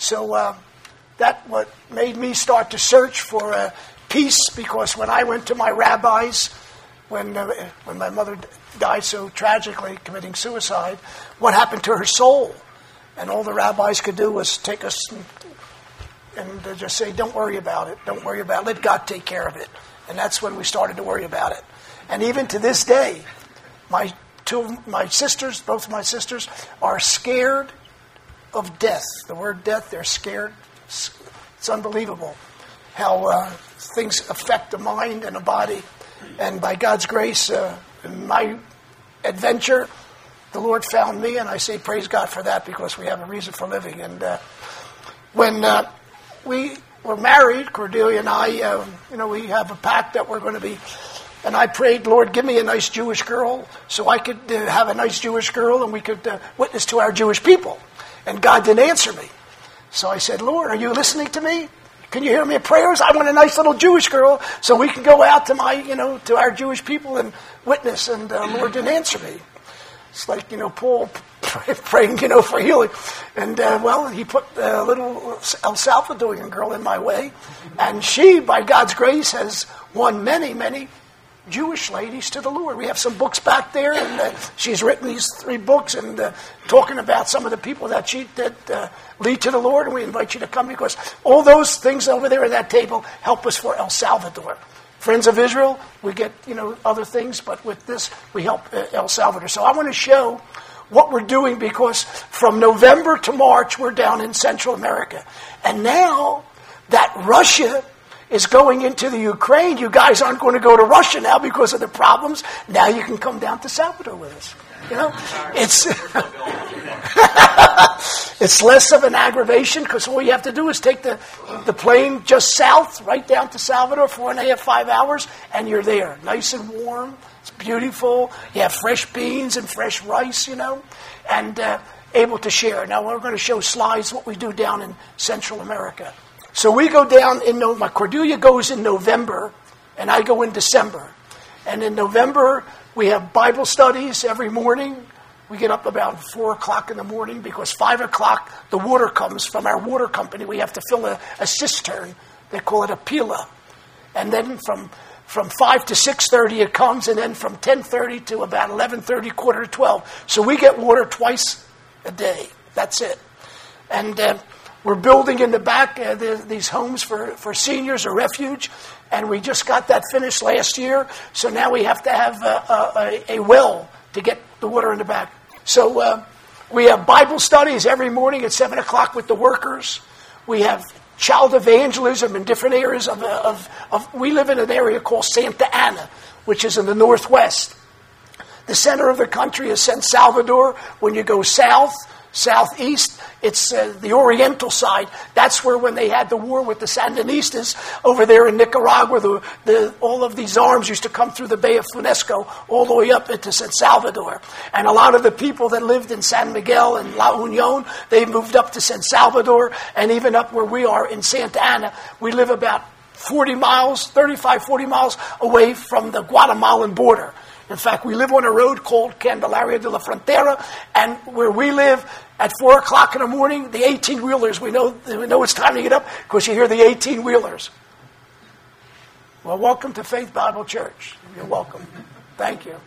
So that what made me start to search for peace, because when I went to my rabbis, when my mother died so tragically, committing suicide, what happened to her soul? And all the rabbis could do was take us and just say, don't worry about it. Don't worry about it. Let God take care of it. And that's when we started to worry about it. And even to this day, both of my sisters are scared of death. The word death, they're scared. It's unbelievable how things affect the mind and the body. And by God's grace, in my adventure, the Lord found me, and I say praise God for that, because we have a reason for living. And when we were married, Cordelia and I, we have a pact that we're going to be, and I prayed, Lord, give me a nice Jewish girl so I could have a nice Jewish girl and we could witness to our Jewish people. And God didn't answer me. So I said, Lord, are you listening to me? Can you hear me in prayers? I want a nice little Jewish girl so we can go out to to our Jewish people and witness. And the Lord didn't answer me. It's like, Paul praying, for healing. And, he put a little El Salvadorian girl in my way. And she, by God's grace, has won many, many Jewish ladies to the Lord. We have some books back there, and she's written these 3 books and talking about some of the people that lead to the Lord. And we invite you to come, because all those things over there at that table help us for El Salvador. Friends of Israel, we get, other things, but with this, we help El Salvador. So I want to show what we're doing, because from November to March, we're down in Central America. And now that Russia is going into the Ukraine, you guys aren't going to go to Russia now because of the problems. Now you can come down to Salvador with us. It's less of an aggravation, because all you have to do is take the plane just south, right down to Salvador, 4.5, 5 hours, and you're there. Nice and warm. It's beautiful. You have fresh beans and fresh rice, and able to share. Now we're going to show slides what we do down in Central America. So we go down my Cordelia goes in November, and I go in December. And in November, we have Bible studies every morning. We get up about 4 o'clock in the morning, because 5 o'clock the water comes from our water company. We have to fill a cistern. They call it a pila. And then from 5 to 6:30 it comes, and then from 10:30 to about 11:30, quarter to 12. So we get water twice a day. That's it. And we're building in the back these homes for seniors, a refuge. And we just got that finished last year. So now we have to have a well to get the water in the back. So we have Bible studies every morning at 7 o'clock with the workers. We have child evangelism in different areas we live in an area called Santa Ana, which is in the northwest. The center of the country is San Salvador. When you go southeast, it's the oriental side. That's where, when they had the war with the Sandinistas over there in Nicaragua, all of these arms used to come through the Bay of Funesco all the way up into San Salvador. And a lot of the people that lived in San Miguel and La Union, they moved up to San Salvador, and even up where we are in Santa Ana, we live about 40 miles away from the Guatemalan border. In fact, we live on a road called Candelaria de la Frontera, and where we live at 4 o'clock in the morning, the 18-wheelers, we know it's time to get up because you hear the 18-wheelers. Well, welcome to Faith Bible Church. You're welcome. Thank you.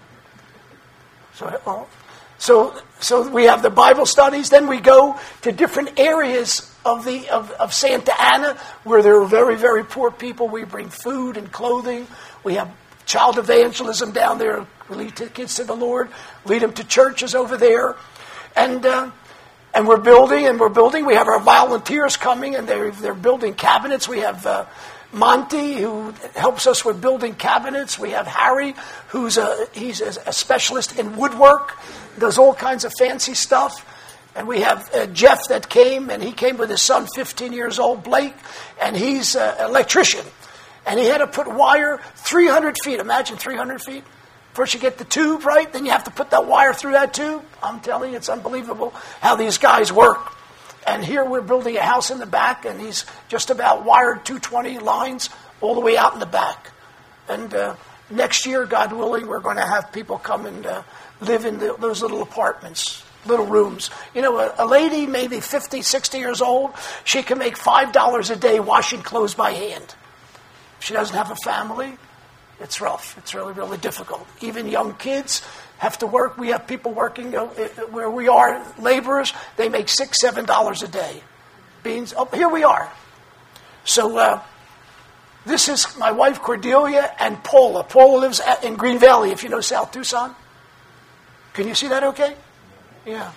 So we have the Bible studies. Then we go to different areas of Santa Ana where there are very, very poor people. We bring food and clothing. We have child evangelism down there. We lead the kids to the Lord, lead them to churches over there. And we're building. We have our volunteers coming, and they're building cabinets. We have Monty, who helps us with building cabinets. We have Harry, he's a specialist in woodwork, does all kinds of fancy stuff. And we have Jeff that came, and he came with his son, 15 years old, Blake, and he's an electrician. And he had to put wire 300 feet. Imagine 300 feet. First you get the tube, right? Then you have to put that wire through that tube. I'm telling you, it's unbelievable how these guys work. And here we're building a house in the back, and he's just about wired 220 lines all the way out in the back. And next year, God willing, we're going to have people come and live in those little apartments. little rooms. You know, a lady maybe 50, 60 years old, she can make $5 a day washing clothes by hand. If she doesn't have a family, it's rough. It's really, really difficult. Even young kids have to work. We have people working where we are, laborers. They make $6, $7 a day. Beans. Oh, here we are. So this is my wife Cordelia and Paula. Paula lives in Green Valley, if you know South Tucson. Can you see that okay? Yeah.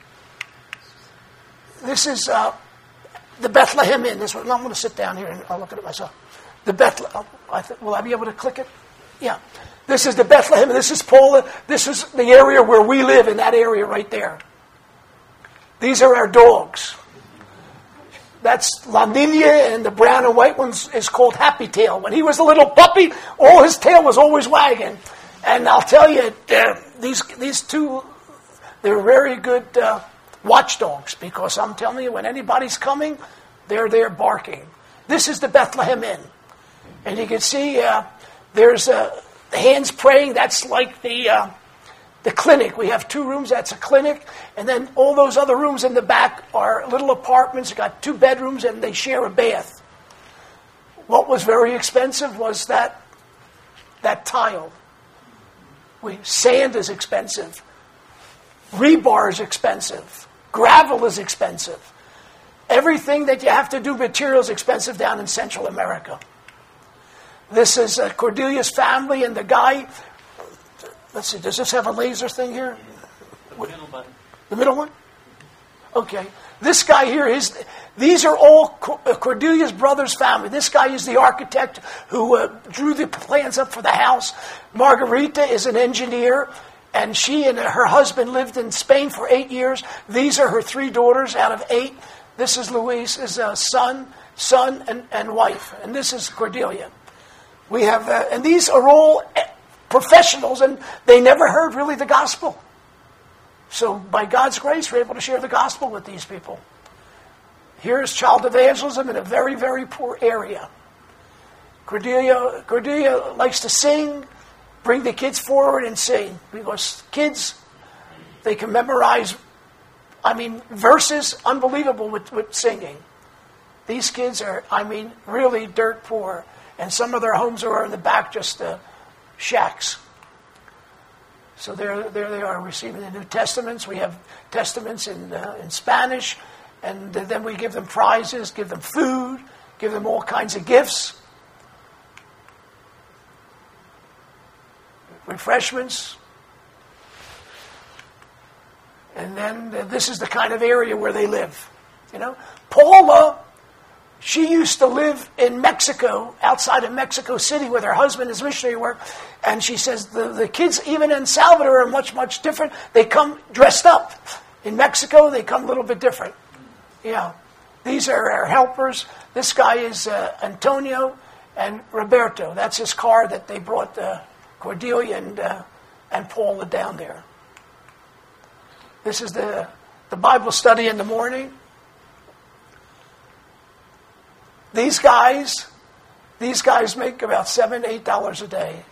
This is the Bethlehem Inn. I'm going to sit down here and I'll look at it myself. The Bethlehem. Will I be able to click it? Yeah. This is the Bethlehem. This is Paula. This is the area where we live, in that area right there. These are our dogs. That's La Nina, and the brown and white one is called Happy Tail. When he was a little puppy, all his tail was always wagging. And I'll tell you, these two, they're very good watchdogs, because I'm telling you, when anybody's coming, they're there barking. This is the Bethlehem Inn. And you can see there's the hands praying. That's like the clinic. We have 2 rooms. That's a clinic. And then all those other rooms in the back are little apartments. You've got 2 bedrooms, and they share a bath. What was very expensive was that tile. Sand is expensive. Rebar is expensive. Gravel is expensive. Everything that you have to do, material is expensive down in Central America. This is Cordelia's family, and the guy... Let's see, does this have a laser thing here? The middle button. The middle one? Okay. This guy here, these are all Cordelia's brother's family. This guy is the architect who drew the plans up for the house. Margarita is an engineer, and she and her husband lived in Spain for 8 years. These are her 3 daughters out of 8. This is Luis, his son, and wife. And this is Cordelia. We have, and these are all professionals, and they never heard really the gospel. So by God's grace, we're able to share the gospel with these people. Here's child evangelism in a very, very poor area. Cordelia likes to sing, bring the kids forward and sing, because kids, they can memorize, verses unbelievable with singing. These kids are, really dirt poor, and some of their homes are in the back, just shacks. So there they are receiving the New Testaments. We have testaments in Spanish, and then we give them prizes, give them food, give them all kinds of gifts, refreshments. And then this is the kind of area where they live. Paula, she used to live in Mexico, outside of Mexico City, with her husband as missionary work. And she says the kids, even in Salvador, are much, much different. They come dressed up. In Mexico, they come a little bit different. Yeah. These are our helpers. This guy is Antonio and Roberto. That's his car that they brought Cordelia and Paula down there. This is the Bible study in the morning. These guys make about $7, $8 a day.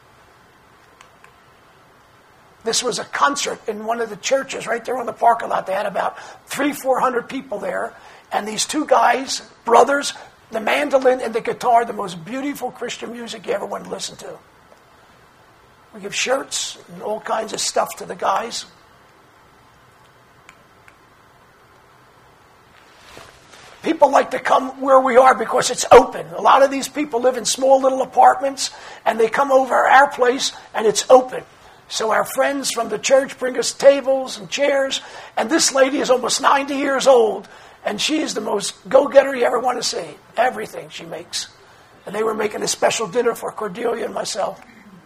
This was a concert in one of the churches right there on the parking lot. They had about 300-400 people there. And these 2 guys, brothers, the mandolin and the guitar, the most beautiful Christian music you ever want to listen to. We give shirts and all kinds of stuff to the guys. People like to come where we are because it's open. A lot of these people live in small little apartments, and they come over our place, and it's open. So our friends from the church bring us tables and chairs, and this lady is almost 90 years old, and she is the most go-getter you ever want to see. Everything she makes. And they were making a special dinner for Cordelia and myself.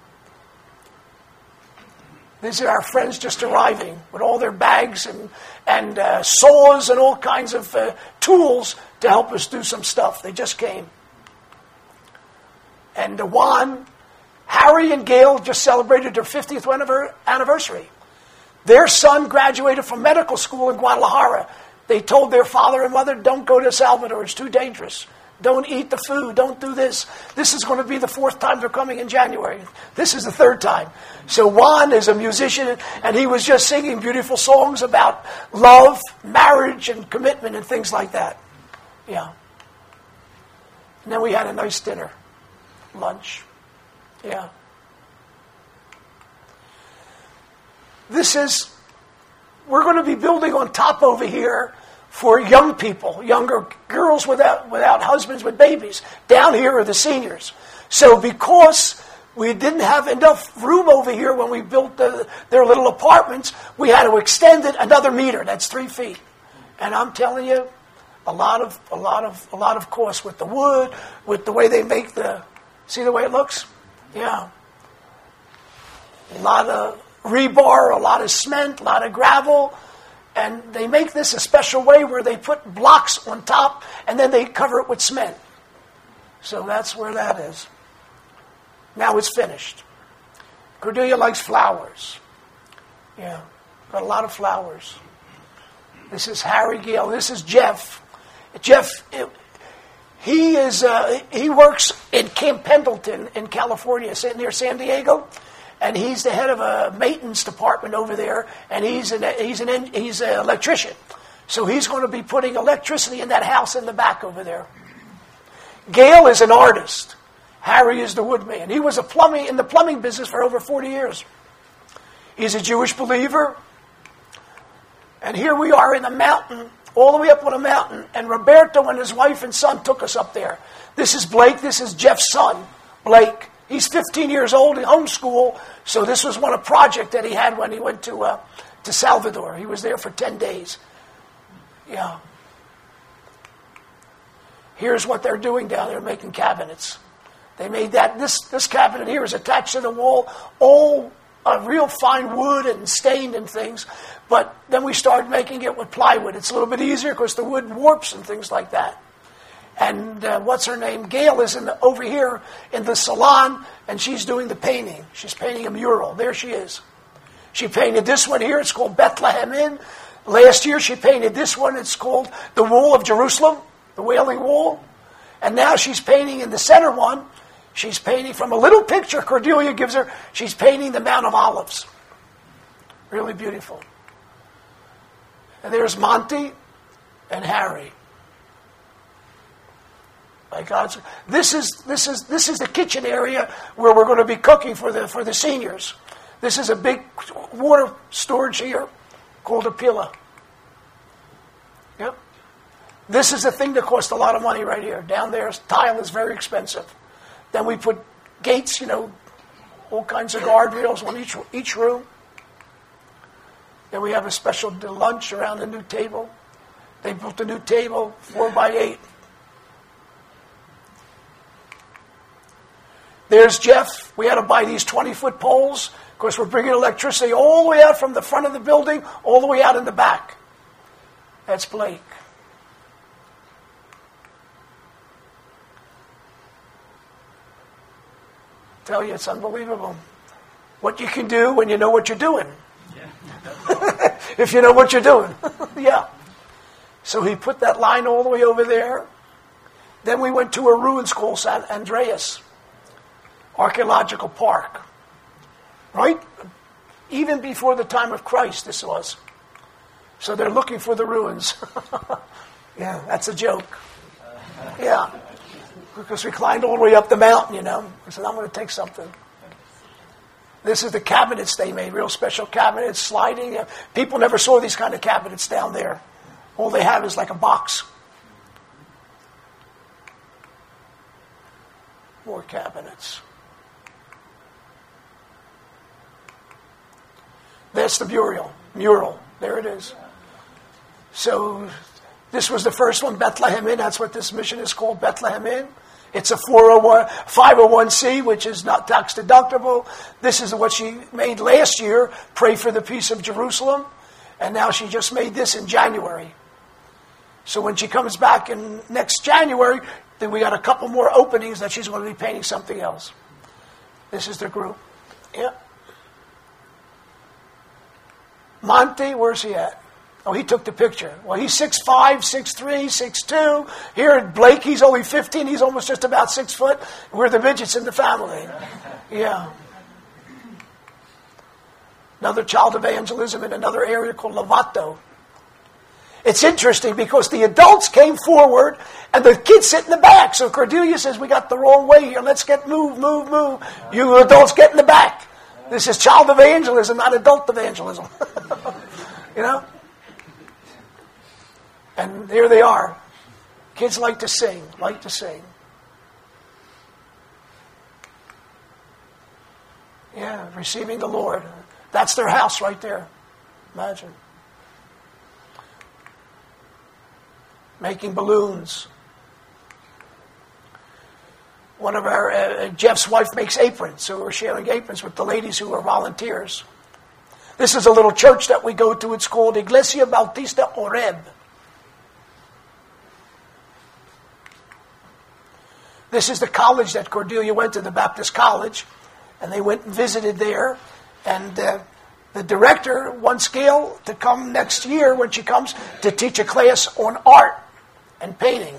These are our friends just arriving with all their bags and saws and all kinds of tools to help us do some stuff. They just came. And Juan, Harry and Gail just celebrated their 50th anniversary. Their son graduated from medical school in Guadalajara. They told their father and mother, don't go to Salvador, it's too dangerous. Don't eat the food. Don't do this. This is going to be the 4th time they're coming in January. This is the 3rd time. So Juan is a musician, and he was just singing beautiful songs about love, marriage, and commitment and things like that. Yeah. And then we had a nice dinner, lunch. Yeah. We're going to be building on top over here for young people, younger girls without husbands with babies. Down here are the seniors. So because we didn't have enough room over here when we built their little apartments, we had to extend it another meter. That's 3 feet. And I'm telling you, a lot of cost with the wood, with the way they make see the way it looks? Yeah. A lot of rebar, a lot of cement, a lot of gravel. And they make this a special way where they put blocks on top and then they cover it with cement. So that's where that is. Now it's finished. Cordelia likes flowers. Yeah, got a lot of flowers. This is Harry Gale. This is Jeff. Jeff, he works in Camp Pendleton in California, near San Diego. And he's the head of a maintenance department over there, and he's an electrician. So he's going to be putting electricity in that house in the back over there. Gail is an artist. Harry is the woodman. He was in the plumbing business for over 40 years. He's a Jewish believer. And here we are in a mountain, all the way up on a mountain, and Roberto and his wife and son took us up there. This is Blake. This is Jeff's son, Blake. He's 15 years old in homeschool, so this was a project that he had when he went to Salvador. He was there for 10 days. Yeah. Here's what they're doing down there, making cabinets. They made that. This cabinet here is attached to the wall, all real fine wood and stained and things. But then we started making it with plywood. It's a little bit easier because the wood warps and things like that. And what's her name? Gail is over here in the salon, and she's doing the painting. She's painting a mural. There she is. She painted this one here. It's called Bethlehem Inn. Last year she painted this one. It's called the Wall of Jerusalem, the Wailing Wall. And now she's painting in the center one. She's painting from a little picture Cordelia gives her. She's painting the Mount of Olives. Really beautiful. And there's Monty and Harry. By God's, this is the kitchen area where we're going to be cooking for the seniors. This is a big water storage here called a pila. Yep. This is a thing that costs a lot of money right here. Down there, tile is very expensive. Then we put gates, all kinds of guardrails on each room. Then we have a special lunch around the new table. They built a new table, 4x8. There's Jeff. We had to buy these 20-foot poles. Of course, we're bringing electricity all the way out from the front of the building, all the way out in the back. That's Blake. Tell you, it's unbelievable what you can do when you know what you're doing. Yeah. If you know what you're doing. Yeah. So he put that line all the way over there. Then we went to a ruins called San Andreas Archaeological Park. Right? Even before the time of Christ, this was. So they're looking for the ruins. Yeah, that's a joke. Yeah. Because we climbed all the way up the mountain, I said, I'm going to take something. This is the cabinets they made, real special cabinets, sliding. People never saw these kind of cabinets down there. All they have is like a box. More cabinets. That's the mural. There it is. So this was the first one, Bethlehem Inn. That's what this mission is called, Bethlehem Inn. It's a 501c, which is not tax deductible. This is what she made last year, Pray for the Peace of Jerusalem. And now she just made this in January. So when she comes back in next January, then we got a couple more openings that she's going to be painting something else. This is the group. Yeah. Monty, where's he at? Oh, he took the picture. Well, he's 6'5", 6'3", 6'2". Here at Blake, he's only 15. He's almost just about 6 foot. We're the midgets in the family. Yeah. Another child evangelism in another area called Lovato. It's interesting because the adults came forward and the kids sit in the back. So Cordelia says, we got the wrong way here. Let's move. You adults get in the back. This is child evangelism, not adult evangelism. You know? And here they are. Kids like to sing. Yeah, receiving the Lord. That's their house right there. Imagine. Making balloons. One of our, Jeff's wife makes aprons, so we're sharing aprons with the ladies who are volunteers. This is a little church that we go to. It's called Iglesia Bautista Oreb. This is the college that Cordelia went to, the Baptist College, and they went and visited there. And the director wants Gail to come next year when she comes to teach a class on art and painting.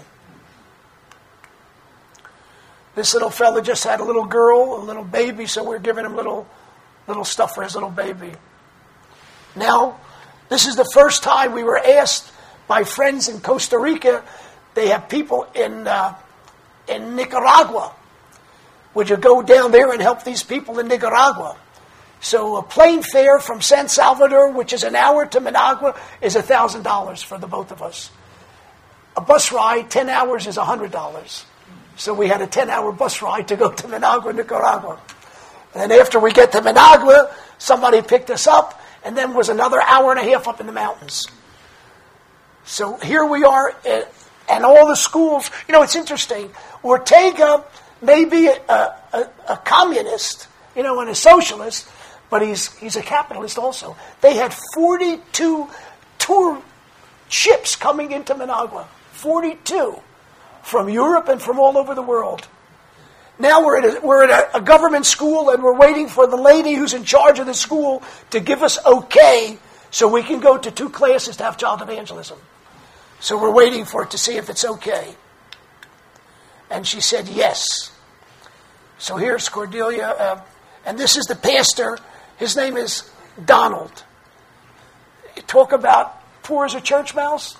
This little fella just had a little girl, a little baby, so we're giving him little stuff for his little baby. Now, this is the first time we were asked by friends in Costa Rica. They have people in Nicaragua. Would you go down there and help these people in Nicaragua? So a plane fare from San Salvador, which is an hour, to Managua, is $1,000 for the both of us. A bus ride, 10 hours, is $100. So we had a 10-hour bus ride to go to Managua, Nicaragua. And then after we get to Managua, somebody picked us up, and then was another hour and a half up in the mountains. So here we are, and all the schools. You know, it's interesting. Ortega may be a communist, and a socialist, but he's a capitalist also. They had 42 tour ships coming into Managua. 42 from Europe and from all over the world. Now we're at a government school, and we're waiting for the lady who's in charge of the school to give us okay so we can go to 2 classes to have child evangelism. So we're waiting for it to see if it's okay. And she said yes. So here's Cordelia, and this is the pastor. His name is Donald. Talk about poor as a church mouse.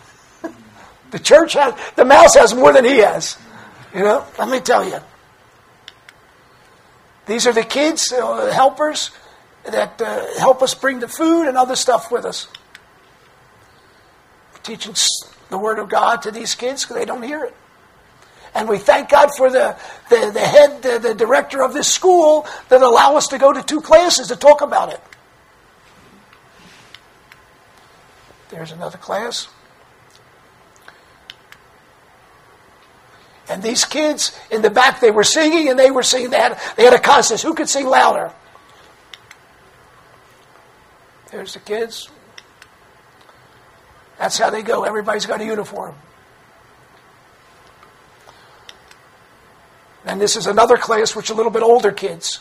The mouse has more than he has. Let me tell you. These are the kids, the helpers, that help us bring the food and other stuff with us. Teaching the Word of God to these kids because they don't hear it. And we thank God for the head, the director of this school that allow us to go to 2 classes to talk about it. There's another class. And these kids in the back, they were singing and they were singing. They had a contest. Who could sing louder? There's the kids. That's how they go. Everybody's got a uniform. And this is another class, which are a little bit older kids.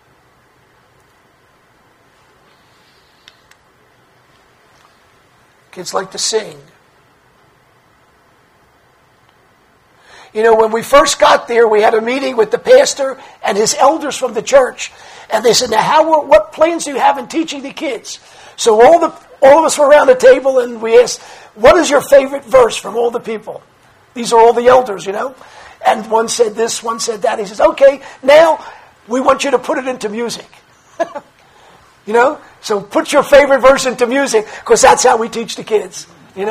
Kids like to sing. When we first got there, we had a meeting with the pastor and his elders from the church. And they said, now, what plans do you have in teaching the kids? So all of us were around the table, and we asked, what is your favorite verse from all the people? These are all the elders, And one said this, one said that. He says, okay, now we want you to put it into music. So put your favorite verse into music, because that's how we teach the kids,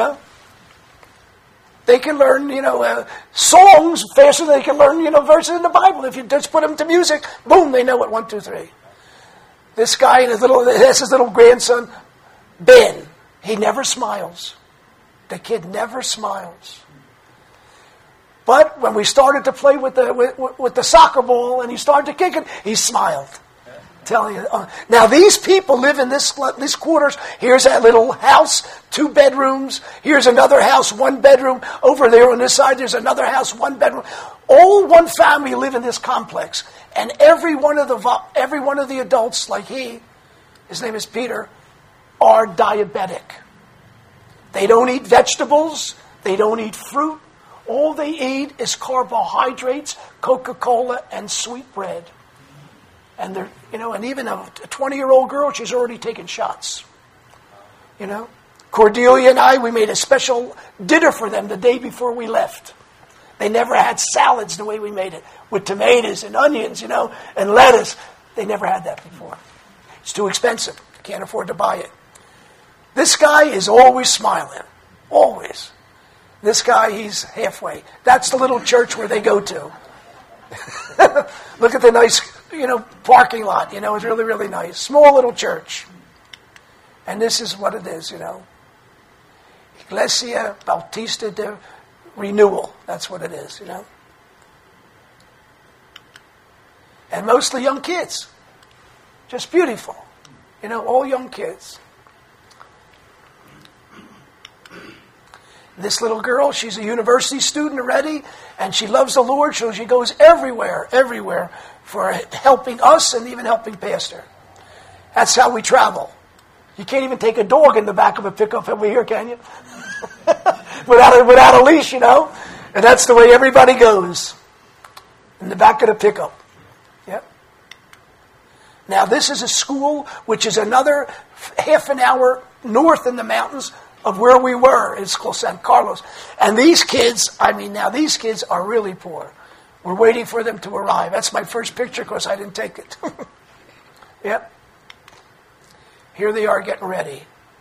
They can learn, songs faster than they can learn, verses in the Bible. If you just put them to music, boom, they know it. 1, 2, 3. This guy and that's his little grandson, Ben. He never smiles. The kid never smiles. But when we started to play with the soccer ball and he started to kick it, he smiled. Telling you. Now these people live in this quarters. Here's that little house, 2 bedrooms. Here's another house, 1 bedroom. Over there on this side, there's another house, 1 bedroom. All one family live in this complex, and every one of the adults, like his name is Peter, are diabetic. They don't eat vegetables. They don't eat fruit. All they eat is carbohydrates, Coca-Cola, and sweet bread. And they're, and even a 20-year-old girl, she's already taken shots. Cordelia and I, we made a special dinner for them the day before we left. They never had salads the way we made it, with tomatoes and onions, and lettuce. They never had that before. It's too expensive. Can't afford to buy it. This guy is always smiling. Always. This guy, he's halfway. That's the little church where they go to. Look at the nice, parking lot. It's really, really nice. Small little church. And this is what it is, Iglesia Bautista de Renewal. That's what it is, And mostly young kids. Just beautiful. All young kids. This little girl, she's a university student already, and she loves the Lord, so she goes everywhere for helping us and even helping Pastor. That's how we travel. You can't even take a dog in the back of a pickup over here, can you? without a leash, And that's the way everybody goes. In the back of the pickup. Yep. Now, this is a school which is another half an hour north in the mountains of where we were. It's called San Carlos. And these kids, these kids are really poor. We're waiting for them to arrive. That's my first picture because I didn't take it. Yep. Here they are getting ready.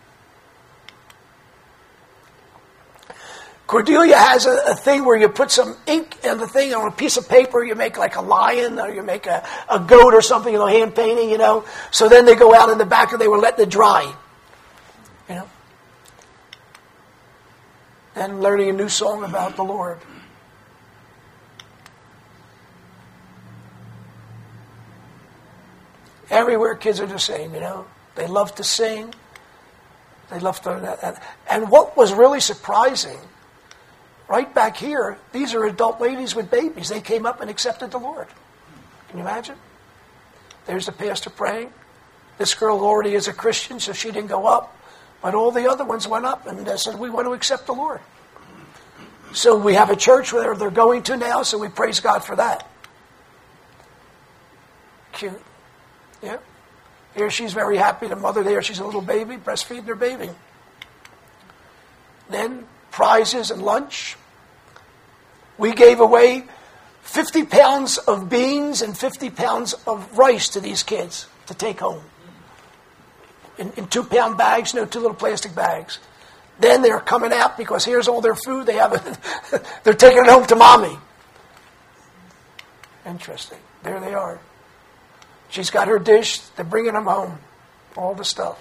Cordelia has a thing where you put some ink in the thing on a piece of paper. You make like a lion or you make a goat or something, hand painting, So then they go out in the back and they were letting it dry. And learning a new song about the Lord. Everywhere kids are the same, They love to sing. They love to... And what was really surprising, right back here, these are adult ladies with babies. They came up and accepted the Lord. Can you imagine? There's the pastor praying. This girl already is a Christian, so she didn't go up. But all the other ones went up and they said, we want to accept the Lord. So we have a church where they're going to now, so we praise God for that. Cute. Yeah. Here she's very happy. The mother there, she's a little baby, breastfeeding her baby. Then prizes and lunch. We gave away 50 pounds of beans and 50 pounds of rice to these kids to take home. In 2-pound bags, 2 little plastic bags. Then they're coming out because here's all their food. They have it. They're taking it home to mommy. Interesting. There they are. She's got her dish. They're bringing them home. All the stuff.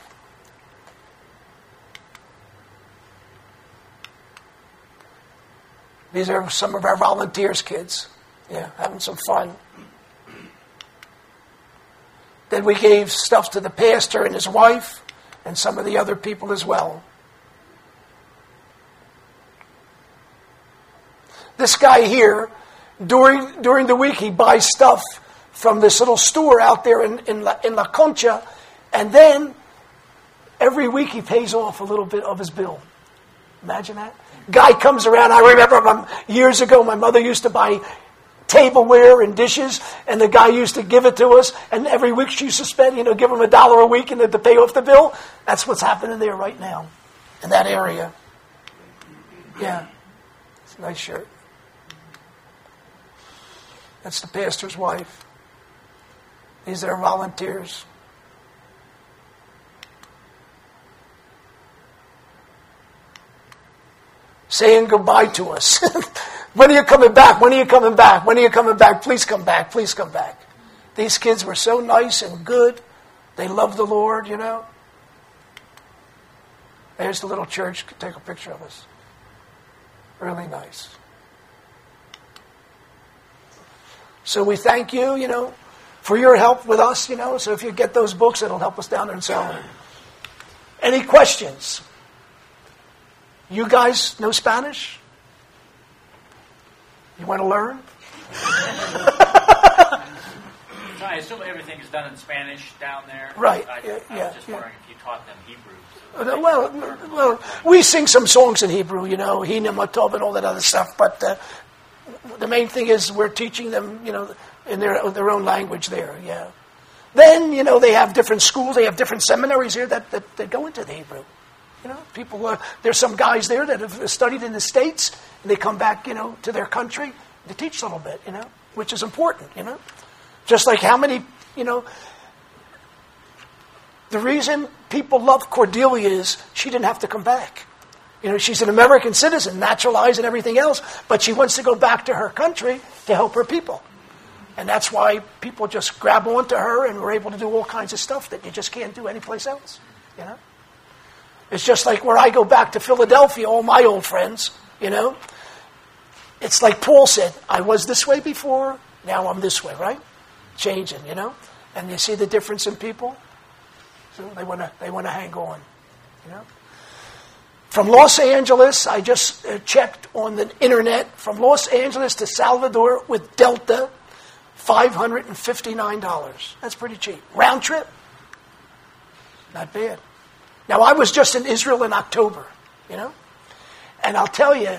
These are some of our volunteers' kids. Yeah, having some fun. Then we gave stuff to the pastor and his wife and some of the other people as well. This guy here, during the week, he buys stuff from this little store out there in La Concha, and then every week he pays off a little bit of his bill. Imagine that. Guy comes around. I remember years ago, my mother used to buy tableware and dishes, and the guy used to give it to us, and every week she used to spend, give him $1 a week and to pay off the bill. That's what's happening there right now, in that area. Yeah, it's a nice shirt. That's the pastor's wife. These are volunteers. Saying goodbye to us. When are you coming back? When are you coming back? When are you coming back? Please come back. Please come back. These kids were so nice and good. They loved the Lord, There's the little church. Take a picture of us. Really nice. So we thank you, for your help with us, So if you get those books, it'll help us down there in Salem. Any questions? You guys know Spanish? You want to learn? I assume everything is done in Spanish down there. Right. I was just wondering if you taught them Hebrew. So Well, we sing some songs in Hebrew, Hina Matov and all that other stuff. But the main thing is we're teaching them, in their own language there. Yeah. Then they have different schools, they have different seminaries here that go into the Hebrew. People. There's some guys there that have studied in the States, and they come back, to their country to teach a little bit, which is important, Just like how many, the reason people love Cordelia is she didn't have to come back. She's an American citizen, naturalized and everything else, but she wants to go back to her country to help her people. And that's why people just grab onto her and we're able to do all kinds of stuff that you just can't do anyplace else, It's just like where I go back to Philadelphia, all my old friends, It's like Paul said, I was this way before, now I'm this way, right? Changing, And you see the difference in people? So they want to hang on, From Los Angeles, I just checked on the internet, from Los Angeles to Salvador with Delta, $559. That's pretty cheap. Round trip? Not bad. Now, I was just in Israel in October, And I'll tell you,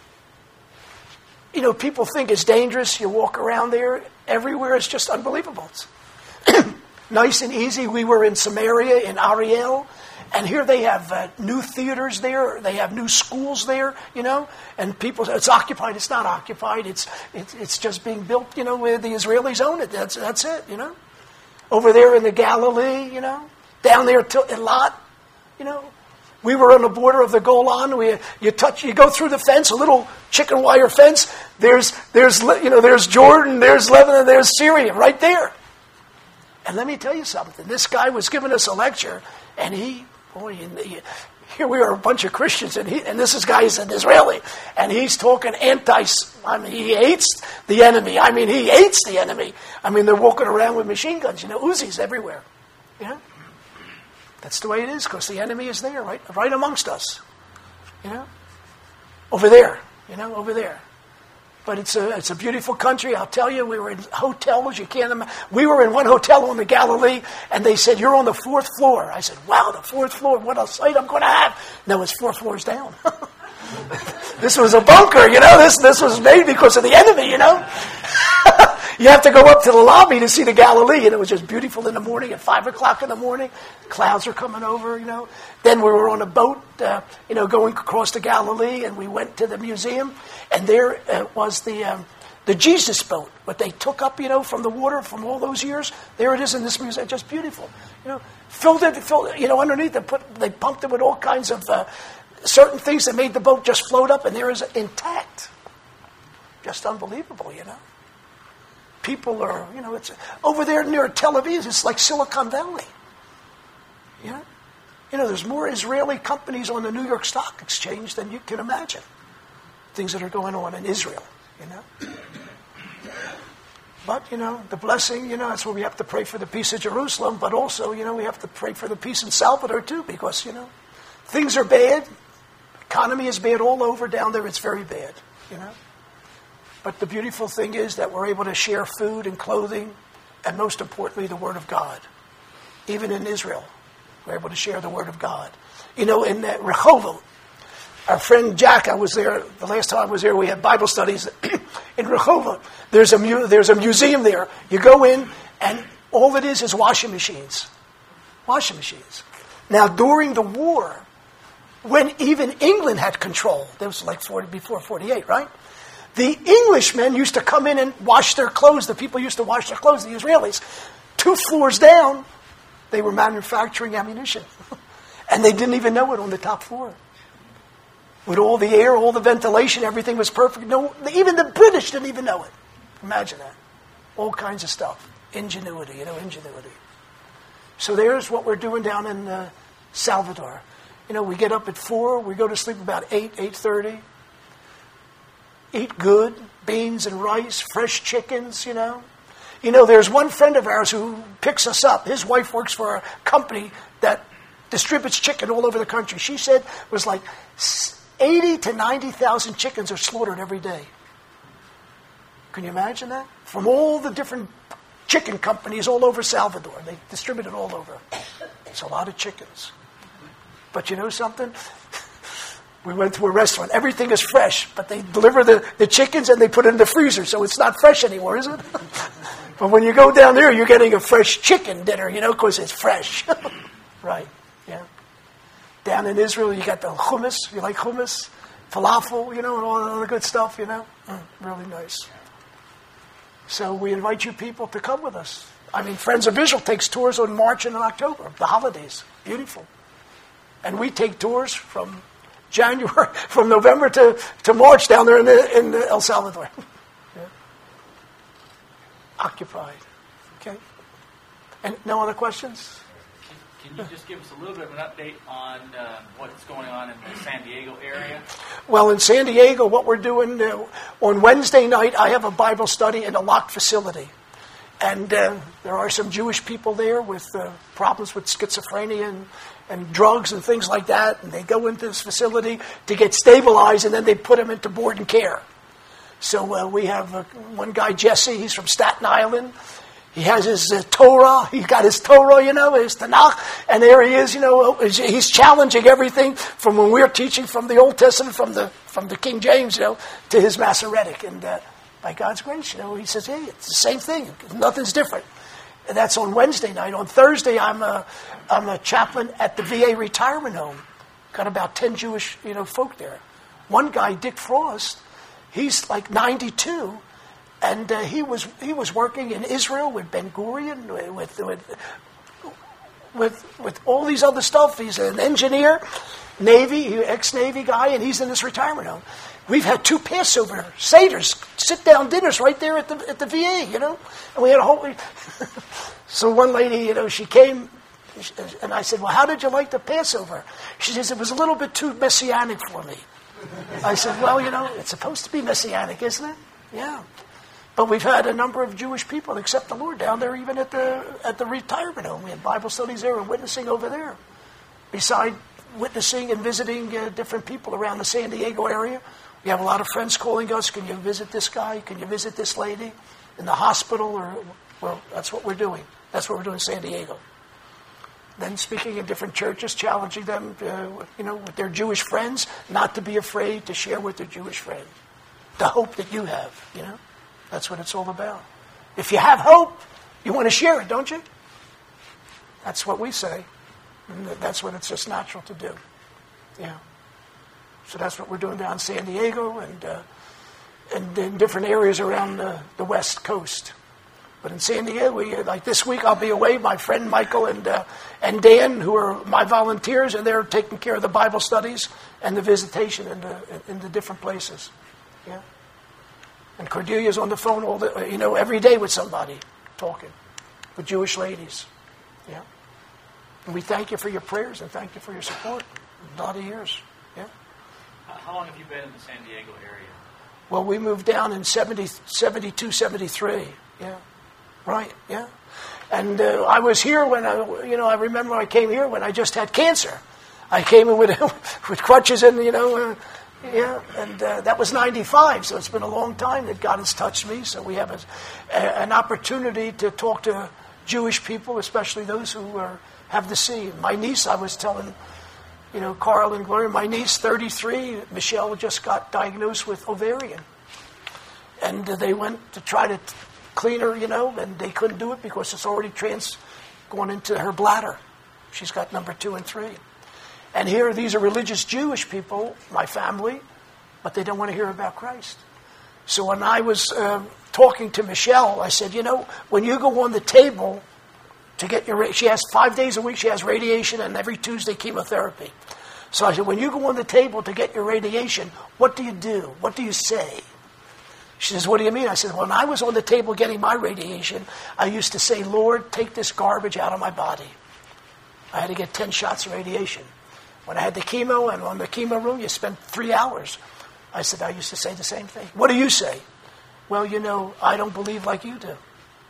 people think it's dangerous. You walk around there. Everywhere is just unbelievable. It's nice and easy. We were in Samaria, in Ariel. And here they have new theaters there. They have new schools there, And people say, it's occupied. It's not occupied. It's just being built, where the Israelis own it. That's it, Over there in the Galilee, Down there to Eilat, We were on the border of the Golan. You go through the fence, a little chicken wire fence. There's Jordan, there's Lebanon, there's Syria, right there. And let me tell you something. This guy was giving us a lecture, and here we are, a bunch of Christians, and this guy is an Israeli, and he's talking he hates the enemy. He hates the enemy. They're walking around with machine guns, Uzis everywhere. That's the way it is, because the enemy is there, right amongst us. Over there, over there. But it's a beautiful country. I'll tell you, we were in hotels. You can't imagine. We were in one hotel on the Galilee, and they said, you're on the 4th floor. I said, wow, the 4th floor, what a sight I'm going to have. No, it's 4 floors down. This was a bunker, This was made because of the enemy, You have to go up to the lobby to see the Galilee, and it was just beautiful in the morning at 5 o'clock in the morning. Clouds are coming over, Then we were on a boat, going across the Galilee, and we went to the museum, and there was the Jesus boat, what they took up, from the water from all those years. There it is in this museum, just beautiful. Filled it, underneath they pumped it with all kinds of certain things that made the boat just float up, and there is intact. Just unbelievable, People are, it's over there near Tel Aviv. It's like Silicon Valley. There's more Israeli companies on the New York Stock Exchange than you can imagine. Things that are going on in Israel, But, the blessing, that's where we have to pray for the peace of Jerusalem. But also, we have to pray for the peace in Salvador, too. Because, things are bad. Economy is bad all over down there. It's very bad, But the beautiful thing is that we're able to share food and clothing, and most importantly, the Word of God. Even in Israel, we're able to share the Word of God. In Rehovot, our friend Jack, I was there, the last time I was there, we had Bible studies in Rehovot. There's a museum there. You go in, and all it is washing machines. Washing machines. Now, during the war, when even England had control, that was like before 48, right? The Englishmen used to come in and wash their clothes. The people used to wash their clothes, the Israelis. 2 floors down, they were manufacturing ammunition. And they didn't even know it on the top floor. With all the air, all the ventilation, everything was perfect. No, even the British didn't even know it. Imagine that. All kinds of stuff. Ingenuity, ingenuity. So there's what we're doing down in Salvador. We get up at 4, we go to sleep about 8, 8:30. Eat good, beans and rice, fresh chickens, There's one friend of ours who picks us up. His wife works for a company that distributes chicken all over the country. She said it was like 80 to 90,000 chickens are slaughtered every day. Can you imagine that? From all the different chicken companies all over Salvador. They distribute it all over. It's a lot of chickens. But you know something? We went to a restaurant. Everything is fresh, but they deliver the chickens and they put it in the freezer, so it's not fresh anymore, is it? But when you go down there, you're getting a fresh chicken dinner, because it's fresh. Right, yeah. Down in Israel, you got the hummus. You like hummus? Falafel, and all the other good stuff, Really nice. So we invite you people to come with us. Friends of Israel takes tours on March and in October, the holidays. Beautiful. And we take tours from November to March down there in El Salvador. Yeah. Occupied. Okay. And no other questions? Can you just give us a little bit of an update on what's going on in the San Diego area? Well, in San Diego, what we're doing on Wednesday night, I have a Bible study in a locked facility. And there are some Jewish people there with problems with schizophrenia and drugs and things like that. And they go into this facility to get stabilized, and then they put them into board and care. So we have one guy, Jesse. He's from Staten Island. He has his Torah. He's got his Torah, his Tanakh. And there he is, he's challenging everything from when we're teaching from the Old Testament, from the King James, to his Masoretic. And by God's grace, he says, hey, it's the same thing. Nothing's different. And that's on Wednesday night. On Thursday, I'm a chaplain at the VA retirement home. Got about 10 Jewish, folk there. One guy, Dick Frost, he's like 92. And he was working in Israel with Ben Gurion, with all these other stuff. He's an engineer, Navy, ex-Navy guy, and he's in this retirement home. We've had 2 Passover Seders, sit-down dinners right there at the VA, And we had a whole... So one lady, she came, and I said, well, how did you like the Passover? She says, it was a little bit too messianic for me. I said, well, it's supposed to be messianic, isn't it? Yeah. But we've had a number of Jewish people accept the Lord down there, even at the retirement home. We had Bible studies there and witnessing over there. Beside witnessing and visiting different people around the San Diego area, we have a lot of friends calling us. Can you visit this guy? Can you visit this lady in the hospital? Well, that's what we're doing. That's what we're doing in San Diego. Then speaking in different churches, challenging them, with their Jewish friends, not to be afraid to share with their Jewish friends the hope that you have. That's what it's all about. If you have hope, you want to share it, don't you? That's what we say. And that's what it's just natural to do. Yeah. So that's what we're doing down in San Diego and in different areas around the West Coast. But in San Diego, like this week, I'll be away. My friend Michael and Dan, who are my volunteers, and they're taking care of the Bible studies and the visitation in the different places. Yeah. And Cordelia's on the phone every day with somebody, talking with Jewish ladies. Yeah. And we thank you for your prayers and thank you for your support. A lot of years. Yeah. How long have you been in the San Diego area? Well, we moved down in 72, 73. Yeah. Right. Yeah. And I was here when I remember I came here when I just had cancer. I came in with crutches and yeah, and that was 95, so it's been a long time that God has touched me. So we have an opportunity to talk to Jewish people, especially those who have the seed. My niece, I was telling, Carl and Gloria, my niece, 33, Michelle just got diagnosed with ovarian. And they went to try to clean her, and they couldn't do it because it's already gone into her bladder. She's got number 2 and 3. And here, these are religious Jewish people, my family, but they don't want to hear about Christ. So when I was talking to Michelle, I said, when you go on the table to get she has 5 days a week, she has radiation, and every Tuesday chemotherapy. So I said, when you go on the table to get your radiation, what do you do? What do you say? She says, what do you mean? I said, when I was on the table getting my radiation, I used to say, Lord, take this garbage out of my body. I had to get 10 shots of radiation. When I had the chemo and on the chemo room, you spent 3 hours. I said, I used to say the same thing. What do you say? Well, I don't believe like you do.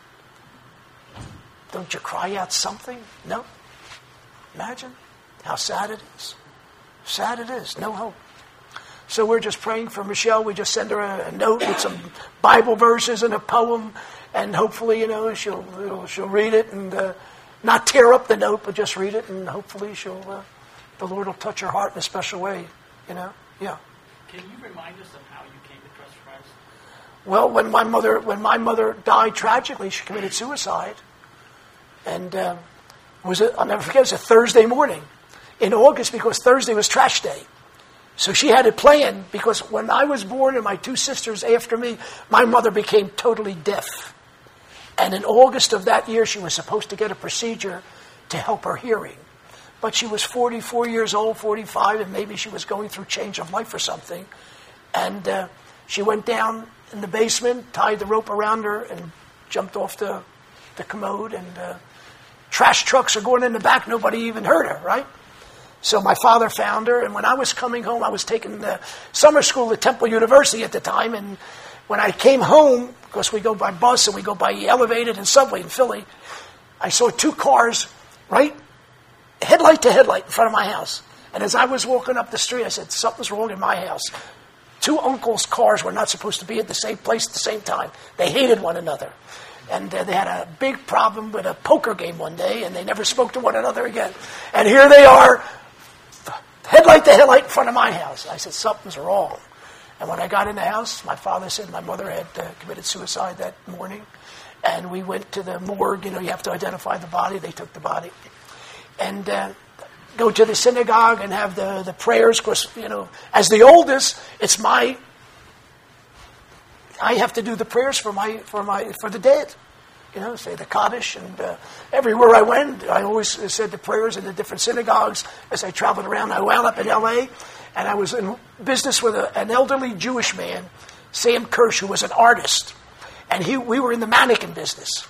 Don't you cry out something? No. Imagine how sad it is. Sad it is. No hope. So we're just praying for Michelle. We just send her a note with some Bible verses and a poem, and hopefully, she'll read it and not tear up the note, but just read it, and hopefully the Lord will touch her heart in a special way. Yeah. Can you remind us of how you came to trust Christ? Well, when my mother died tragically, she committed suicide, and I'll never forget. It was a Thursday morning in August, because Thursday was trash day. So she had it planned, because when I was born and my two sisters after me, my mother became totally deaf. And in August of that year, she was supposed to get a procedure to help her hearing. But she was 44 years old, 45, and maybe she was going through change of life or something. And she went down in the basement, tied the rope around her, and jumped off the commode. And trash trucks are going in the back. Nobody even heard her, right? So my father found her, and when I was coming home, I was taking the summer school at Temple University at the time, and when I came home, because we go by bus and we go by elevated and subway in Philly, I saw two cars, right, headlight to headlight in front of my house. And as I was walking up the street, I said, something's wrong in my house. Two uncles' cars were not supposed to be at the same place at the same time. They hated one another. And they had a big problem with a poker game one day, and they never spoke to one another again. And here they are, headlight to headlight in front of my house. I said, something's wrong. And when I got in the house, my father said my mother had committed suicide that morning. And we went to the morgue. You have to identify the body. They took the body. And go to the synagogue and have the prayers. Of course, as the oldest, I have to do the prayers for the dead. Say the Kaddish, and everywhere I went, I always said the prayers in the different synagogues as I traveled around. I wound up in L.A., and I was in business with an elderly Jewish man, Sam Kirsch, who was an artist, and we were in the mannequin business.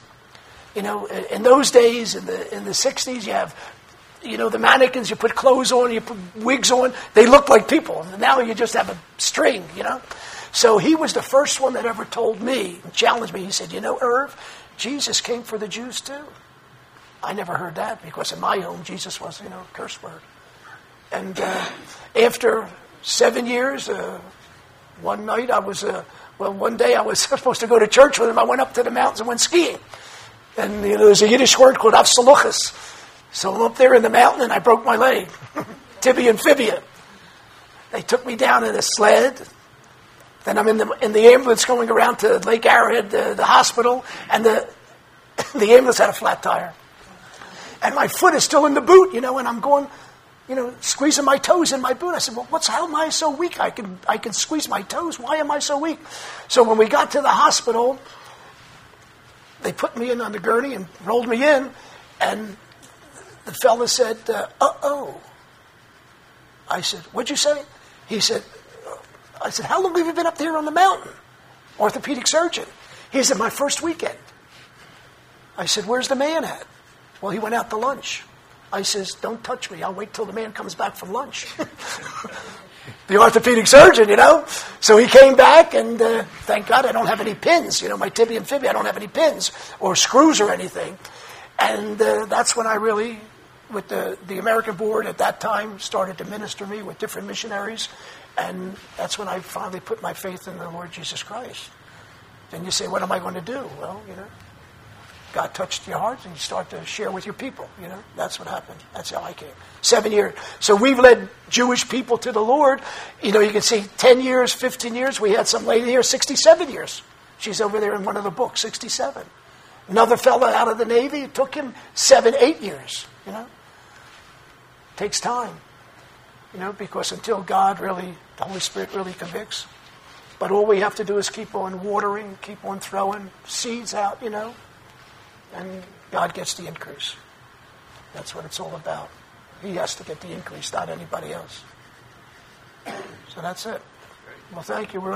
In those days, in the 60s, you have, the mannequins, you put clothes on, you put wigs on, they look like people. And now you just have a string, So he was the first one that ever told me, challenged me. He said, Irv, Jesus came for the Jews too. I never heard that, because in my home, Jesus was, a curse word. And after 7 years, one night one day I was supposed to go to church with him. I went up to the mountains and went skiing. And there's a Yiddish word called afsaluchas. So I'm up there in the mountain and I broke my leg, tibia and fibia. They took me down in a sled. Then I'm in the ambulance going around to Lake Arrowhead, the hospital, and the ambulance had a flat tire. And my foot is still in the boot, and I'm going, squeezing my toes in my boot. I said, well, how am I so weak? I can squeeze my toes. Why am I so weak? So when we got to the hospital, they put me in on the gurney and rolled me in, and the fella said, uh-oh. I said, what'd you say? He said, I said, how long have you been up there on the mountain? Orthopedic surgeon. He said, my first weekend. I said, where's the man at? Well, he went out to lunch. I says, don't touch me. I'll wait till the man comes back from lunch. The orthopedic surgeon, So he came back, and thank God I don't have any pins. My tibia and fibia, I don't have any pins or screws or anything. And that's when I really, with the American Board at that time, started to minister me with different missionaries. And that's when I finally put my faith in the Lord Jesus Christ. Then you say, what am I going to do? Well, God touched your heart and you start to share with your people. That's what happened. That's how I came. 7 years. So we've led Jewish people to the Lord. You can see 10 years, 15 years. We had some lady here, 67 years. She's over there in one of the books, 67. Another fella out of the Navy, it took him 7, 8 years. Takes time. Because until God really, the Holy Spirit really convicts. But all we have to do is keep on watering, keep on throwing seeds out, and God gets the increase. That's what it's all about. He has to get the increase, not anybody else. So that's it. Well, thank you. We're